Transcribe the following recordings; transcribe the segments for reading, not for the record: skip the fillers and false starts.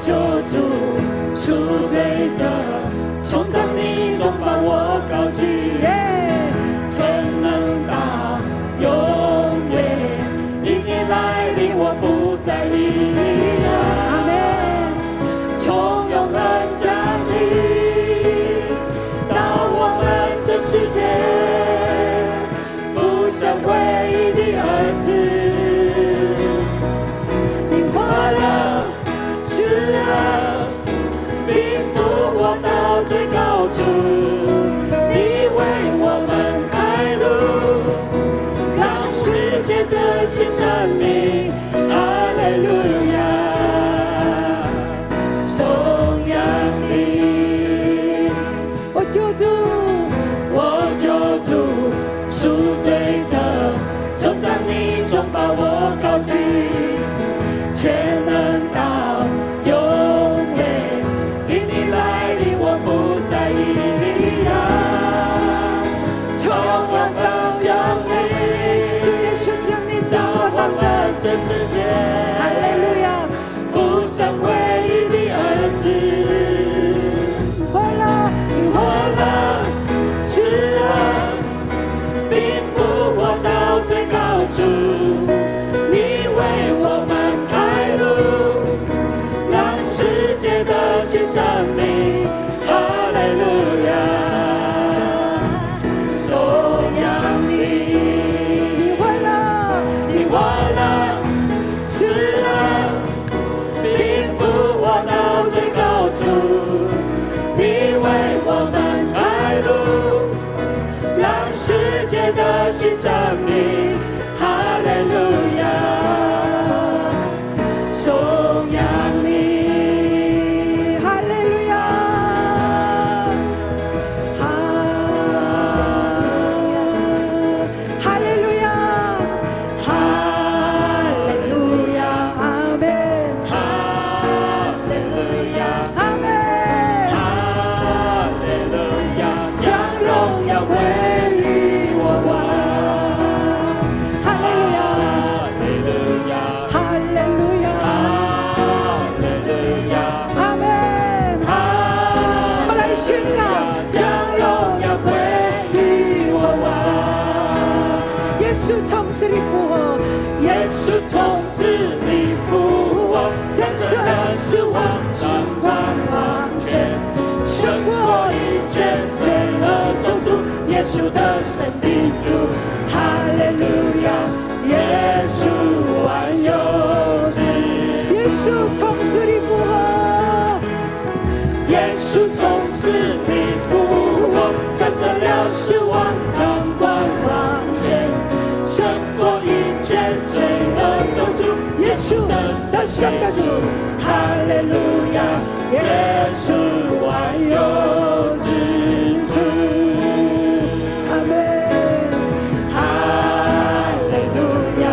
求主赎罪者，从葬你中把我高举，全能到永远。因你来临，我不再一样。阿门。从永恒降临到我们这世界，父神唯一的儿子，你活了，是了，并扶我到最高处，你为我们开路，让世界得新生命。哈利路亚。赎罪者，从葬你中把我高举，全能到永远。因你来临，我不再一样。从永到降临，主耶稣将你找到这世界。哈利路亚，父神唯一的儿子，活了，你活了，是了。并扶我到最高处，你为我们开路，让世界的新生命。哈利路亚，颂扬你。你活了，你活了，是了，并扶我到最高处，你为我们开路，让世界的新生命。哈利路亚，颂扬你。哈利路亚，哈利路亚，哈利路亚，阿门。哈利路亚，阿门。哈利路亚，将荣耀归于我王。哈利路亚，哈利路亚，哈利路亚，阿门。我们来宣告，将荣耀归于我王。耶稣从死里复活，耶稣从死里复活，战胜了死亡，胜过王权，胜过一切罪恶咒诅。耶稣的生命主，哈利路亚，耶稣万有之。耶稣从死里复活，耶稣从死里复活，战胜了死亡，掌管王权，胜过一切罪恶咒诅。耶稣的生的主，哈利路亚，耶稣万有之主。阿门。哈利路亚，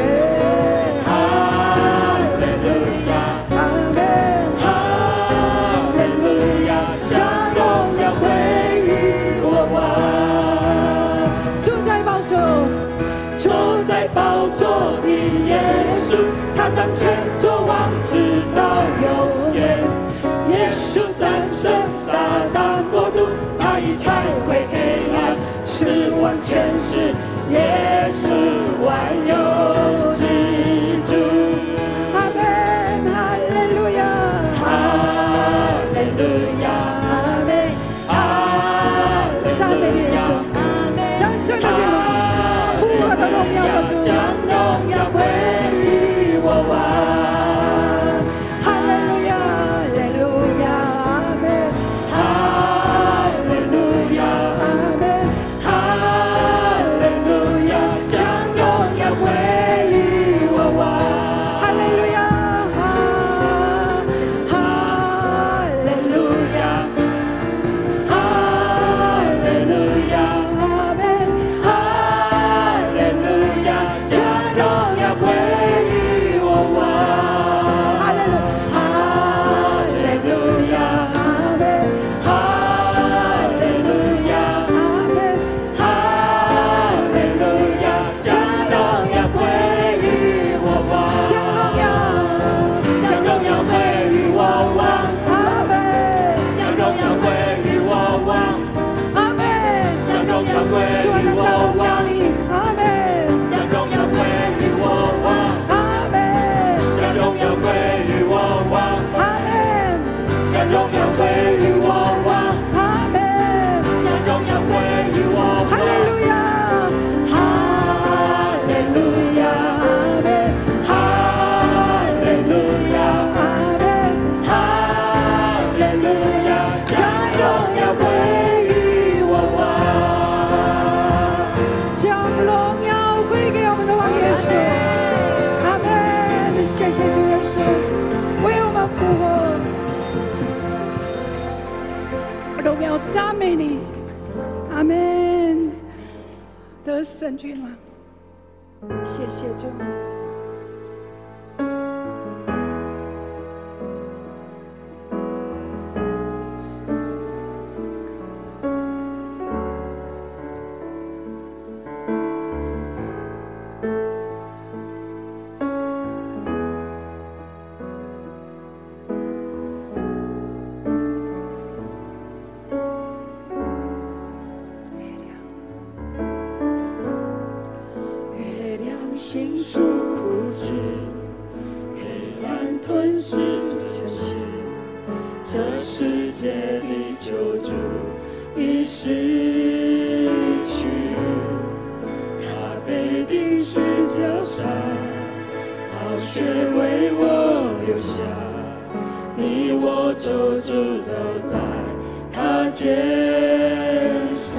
哈利路亚，阿门。哈利路亚，将荣耀归于我王。住在宝座，住在宝座的耶稣，他掌权作王直到永远。耶稣战胜撒旦国度，他已拆毁黑暗，是完全是耶稣万有之主。阿门，哈利路亚，哈利路亚，阿门，哈利路亚，赞美耶稣，让神的主，复活的荣耀的主，将荣耀归于我王。 赞美你，阿门。得胜君王，谢谢主。 星宿哭泣，黑暗吞噬晨曦，这世界的救主已逝去，他被钉十字架上，宝血为我流下，你我就住走在他肩上。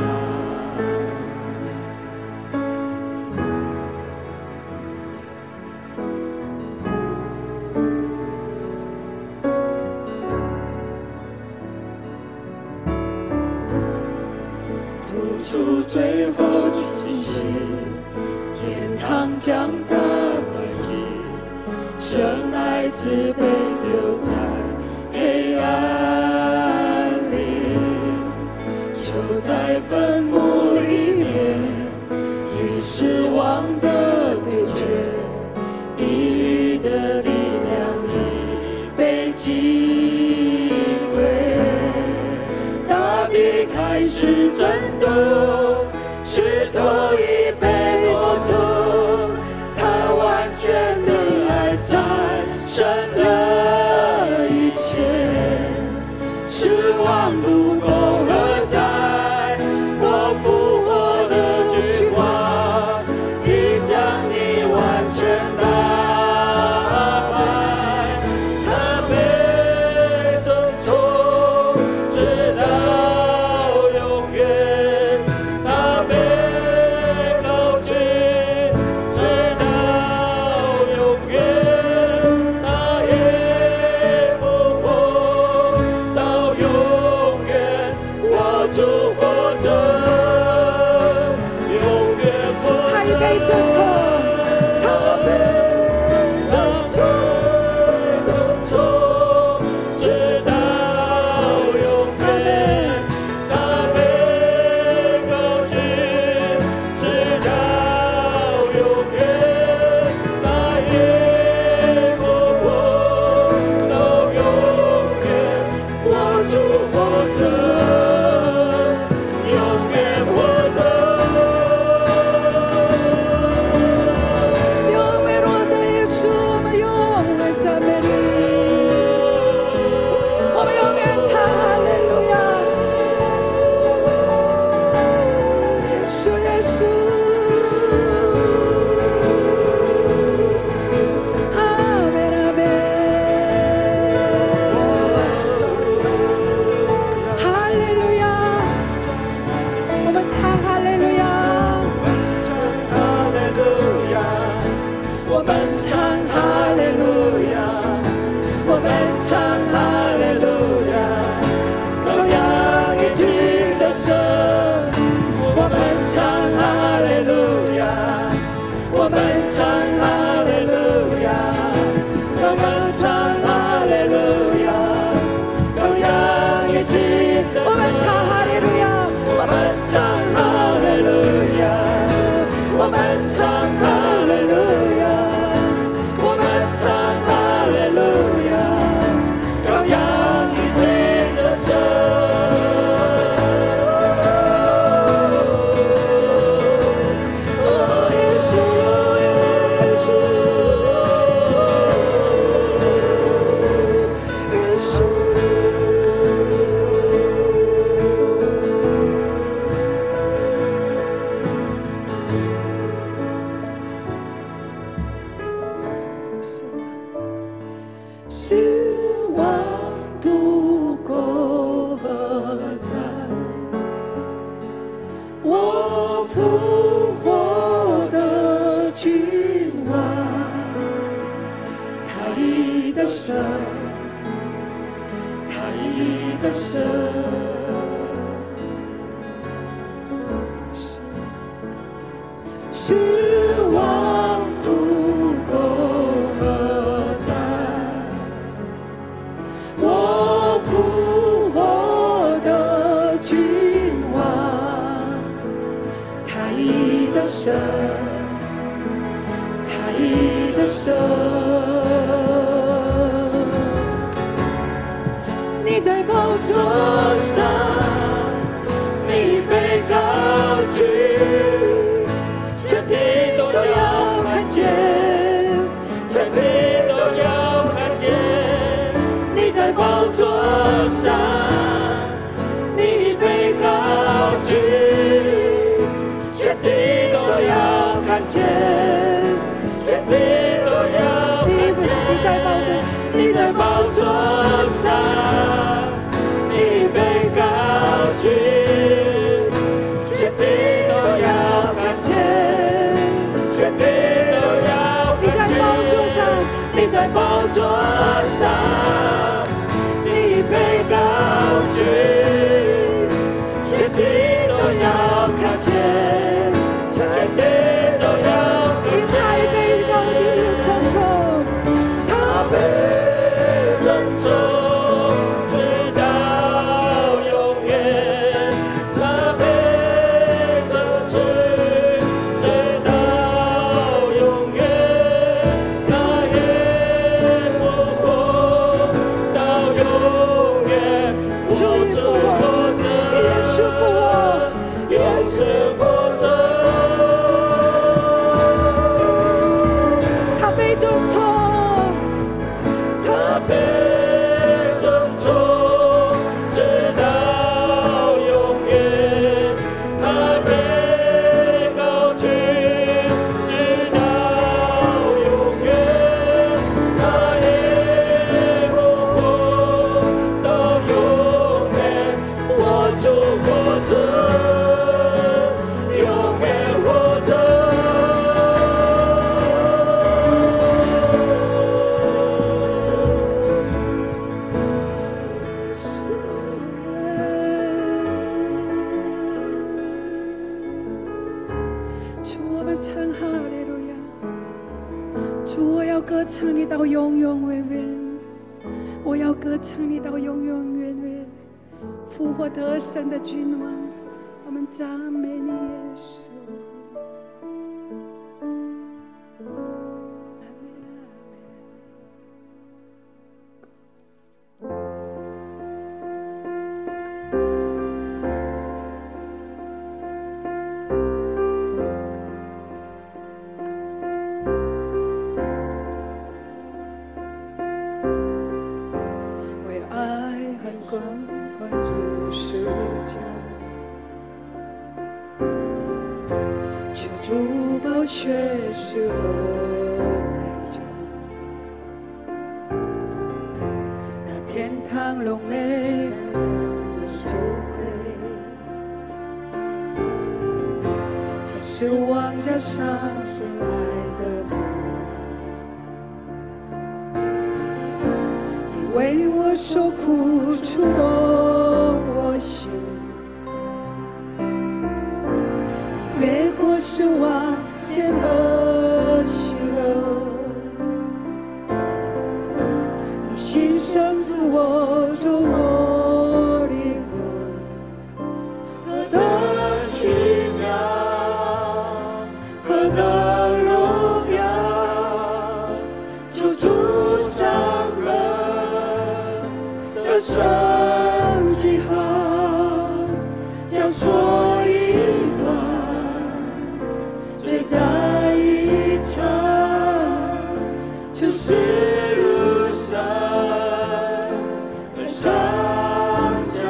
出最后气息，天堂将他摆席，生爱子被丢在黑暗里，就在坟墓里面与死亡的对决，地狱的力量已被击溃，大地开始震动，石头已被挪走，他完全的爱战胜了一切，失望度过何在？我复活的君王已将你完全打败，他被尊崇直到永远，他被高举直到永远，他也复活到永远，我主活着，永远活着。 他已被尊崇，他被尊崇， 直到永远，他被高举，直到永远，他也复活到永远，我主活着，永远活着。 永远活着耶稣，我们永远赞美你，我们永远唱哈利路亚，耶稣耶稣，阿门阿门，哈利路亚，我们唱哈利路亚。 哈利路亚，我们唱哈利路亚，我们唱哈利路亚，羔羊已经得胜，我们唱哈利路亚，我们唱哈利路亚，我们唱哈利路亚，羔羊已经得胜， 我们唱哈利路亚， 我们唱哈利路亚，我们唱哈利路亚，我们唱哈利路亚，羔羊已经得胜。哦，耶稣，耶稣，耶稣。死亡度过何在？我复活的君王，他已得胜，他已得胜。 生。你在宝座上，你被高举，全地都要看见，全地都要看见。你在宝座上，你被高举，全地都要看见，全地都要看见。你在宝座上，你被高举，全地都要看见，全地都要看见。你在宝座上，你被高举，全地都要看见，全地都要看见。你太被高举尊崇，他被尊崇直到永远，他被尊崇直到永远，他也复活到永远。我主活着，也是复活，也是活着。他被尊崇，他被尊崇直到永远，他被高举直到永远，他也复活到永远。我主活着，永远活着。主，我们唱哈利路亚。主，我要歌唱你到永永远远，我要歌唱你到永永远远。复活得胜的君王，我们赞美你耶稣。为爱和关怀入世界，求主宝血是何代价？那天堂荣美的羞愧，在失望加上是爱的宝贵，你为我受苦触动我心，你越过失望间和喜乐，你牺牲自我救我灵魂，何等奇妙，何等荣耀，求主伤人的圣记号，将所一段追在一场，就是路上的上架。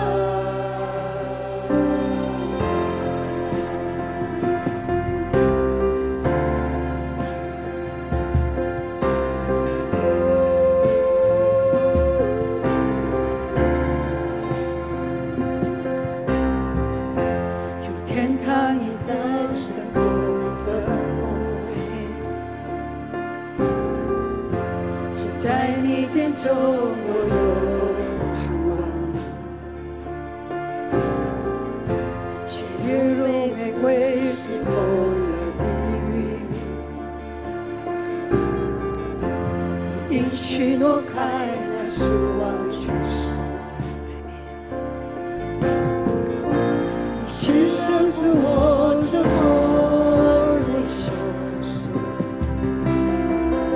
有天堂已在身后分开，只在你殿中我有盼望。喜悦如玫瑰是破了地狱，你应许挪开那失望去世，你牺牲是我就做你羞耻，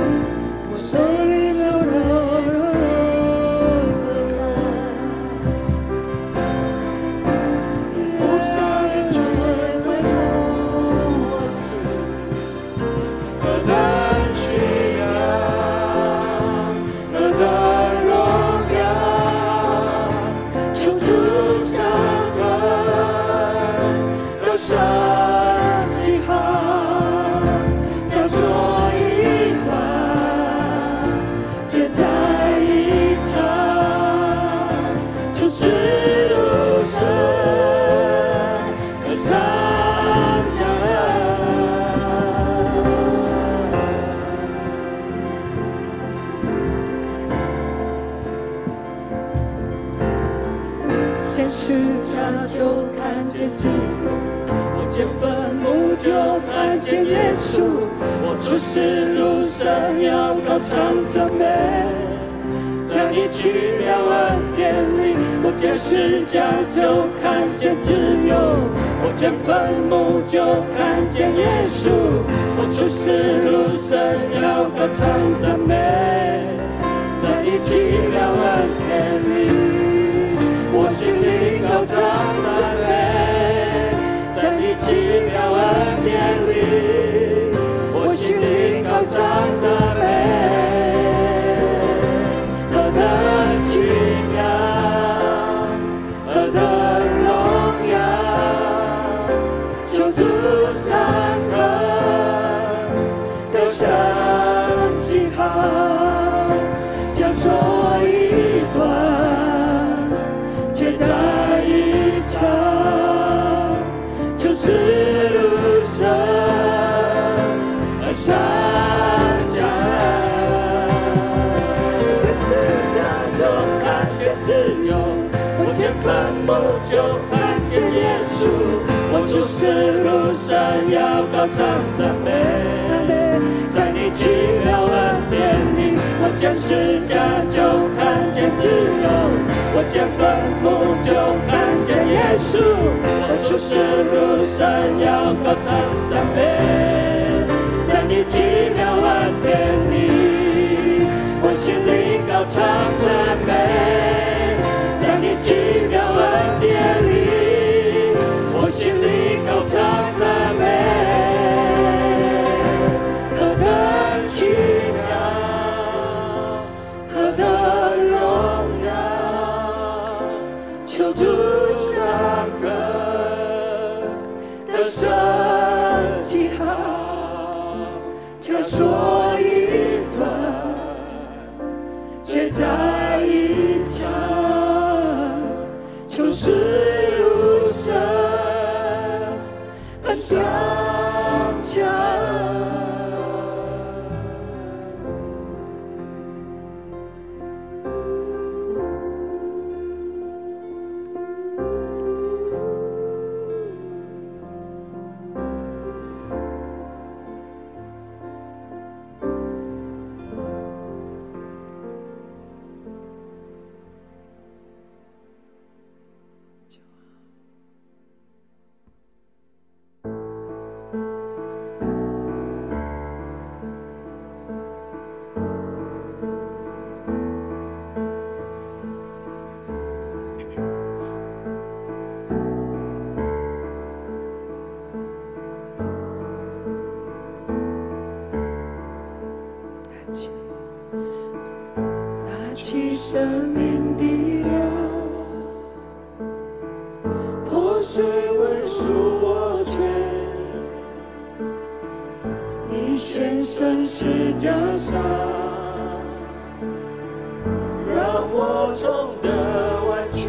见十架就看见自由，我见坟墓就看见耶稣，我出世路上要高唱赞美。在你奇妙恩典里，我见十架就看见自由，我见坟墓就看见耶稣，我出世路上要高唱赞美。在你奇妙恩典里，我心里高唱赞美。在你奇妙恩典里，我心里高唱赞美。奇妙，何等荣耀！求主山河的神迹好，将所一段却在一场，就是路上而上架。就看见自由，我见坟墓就看见耶稣，我出世路上要高唱赞美。在你奇妙恩典里，我见十架就看见自由，我见坟墓就看见耶稣，我出世路上要高唱赞美。在你奇妙恩典里，我心里高唱赞美。在你奇妙恩典里，我心里高唱赞美。何等奇妙，何等荣耀，求主上人的神迹好，将所一段却在一场，就是路上很刚强。拿起生命的粮，破碎为赎我罪，你献身十架上，让我重得完全。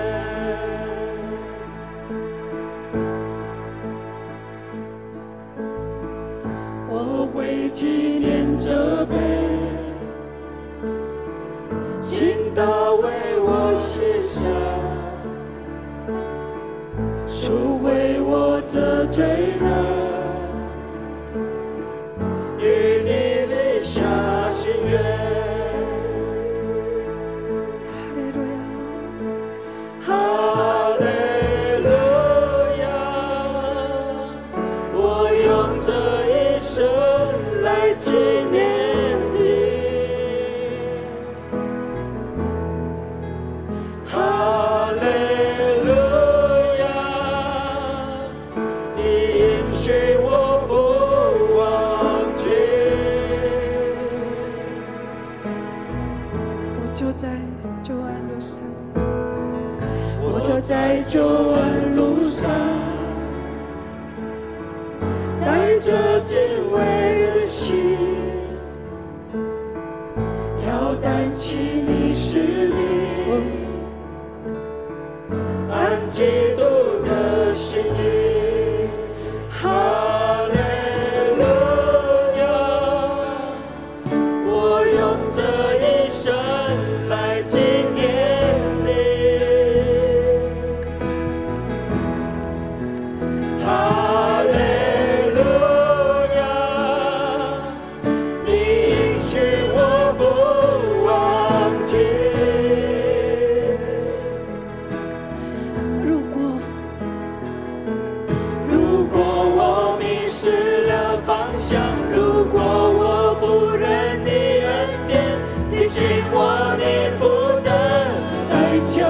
我会纪念这杯，请他为我牺牲，赎回我这罪人，与你立下心愿。哈利路亚，我用这一生来纪念你。哈利路亚，你应许我不忘记。我就在救恩路上，我就在救恩路上，带着敬畏的心，要担起你使命，按基督的心意。哈利路亚，我用这一生来纪念你。 许我不忘记。如果我迷失了方向，如果我不认你恩典，提醒我你付的代价。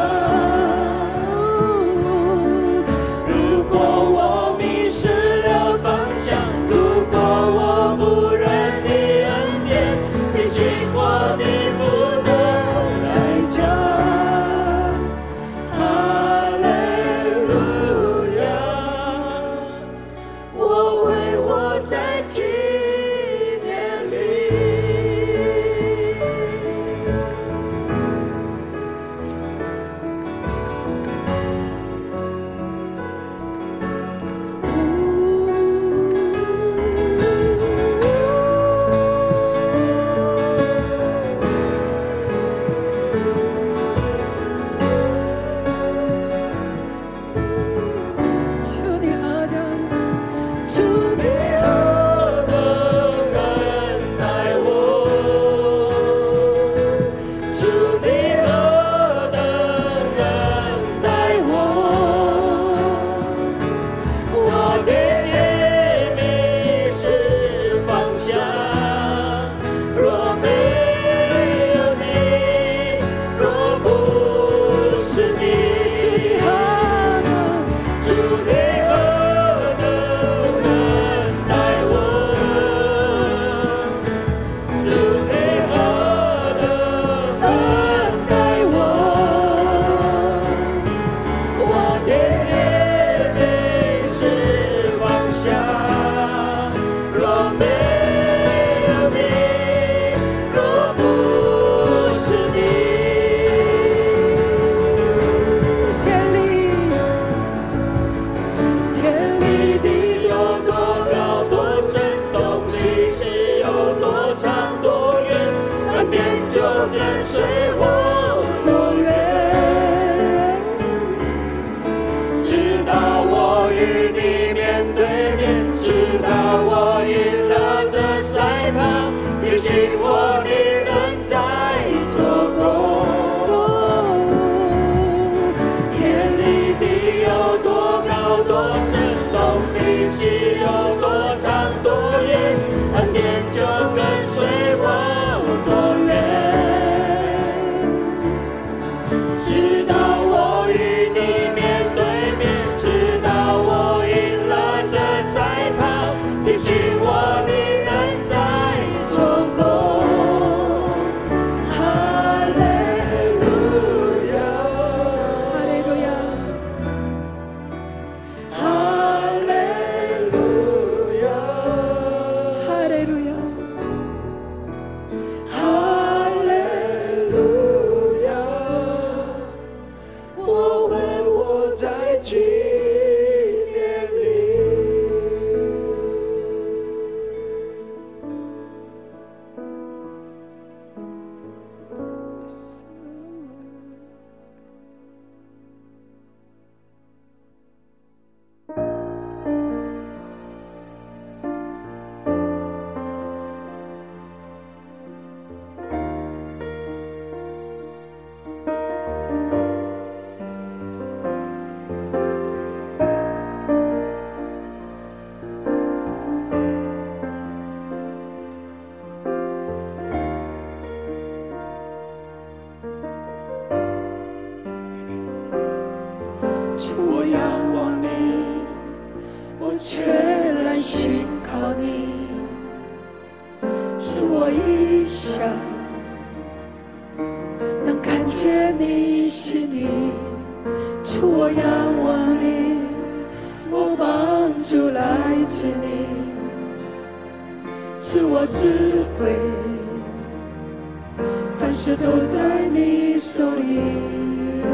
如果我迷失了方向，如果我不认你恩典，提醒我你付的代价。哈利路亚，我为我在纪念里。主你何等，主你何等恩待我，主你何等恩待我，我的眼迷失方向，若没有你，若不是你，主你何等，主你何等恩待我，主你何等恩待我，我的眼迷失方向，若没有你，若不是你。天里地有多高多深，东西是有多长多远，恩典就跟随我多远，直到我与你面对面，直到我赢了这赛跑，提醒我你仍在做工。天里地有多高多深，东西西有多长多远，恩典就跟随我多远，直到我与你面对面，直到我赢了这赛跑，提醒我你仍在做工。哈利路亚，哈利路亚，哈利路亚，哈利路亚，哈利路亚，我为我在纪念里。主，我仰望你，我全然信靠你。主，我一想能看见你心意。主，我仰望你，我帮助来自你，是我智慧，凡事都在你手里。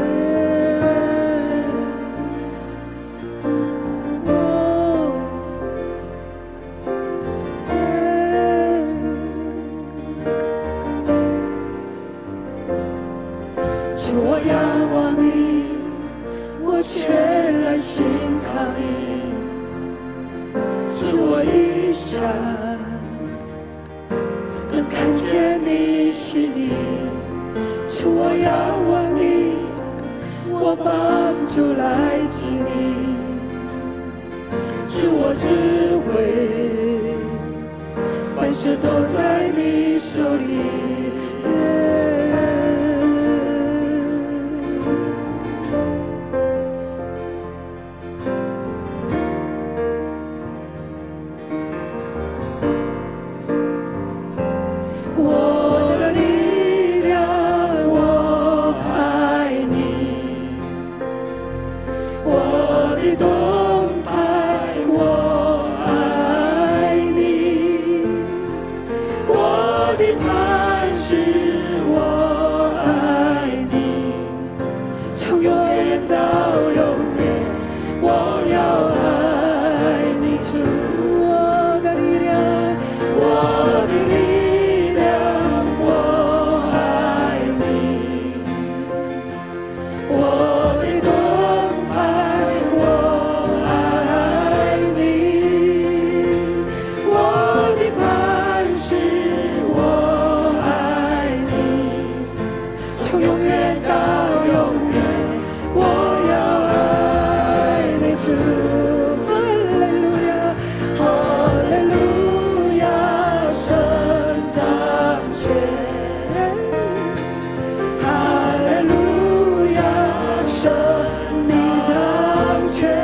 主，我仰望你，我全然信靠你，是我一想能看见你洗礼，主我仰望你，我帮助来自你，赐我智慧，凡事都在你手里。我的力量，我爱你，我的盾牌，我爱你，我的磐石，我爱你，从永远到永远，我要爱你。主，我的力量，我的力量，我爱你，我的盾牌，我爱你，我的磐石，我爱你，从永远到永远，我要爱你。主，哈利路亚，哈利路亚，神掌权，哈利路亚，神你掌权，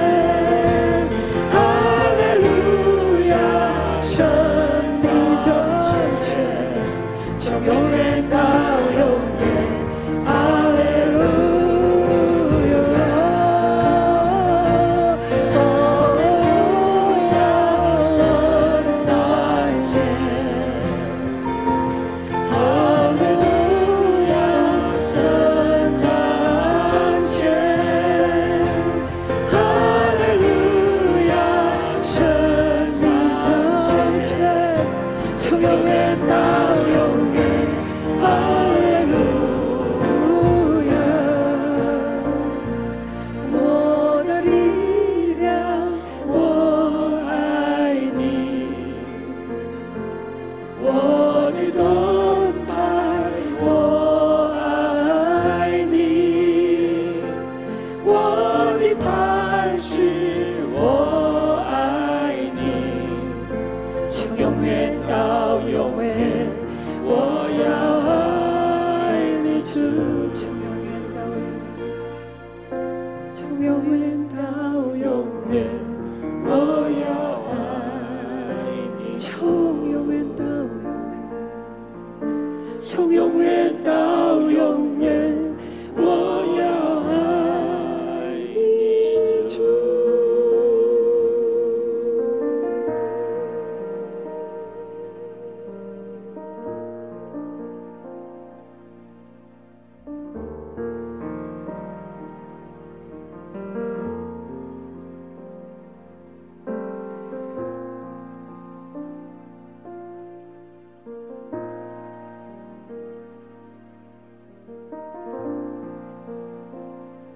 哈利路亚，神你掌权，从永远到永远，哈利路亚，神掌权，哈利路亚，神掌权，哈利路亚，神你掌权，从永远到永远，哈利路亚。我的力量，我爱你，我的盾牌，我爱你，我的磐石，我爱你，从永远到永远，我要爱你。主，从永远到永远，从永远到永远，我要爱你。从永远到永远，从永远到永远，我要爱你。主。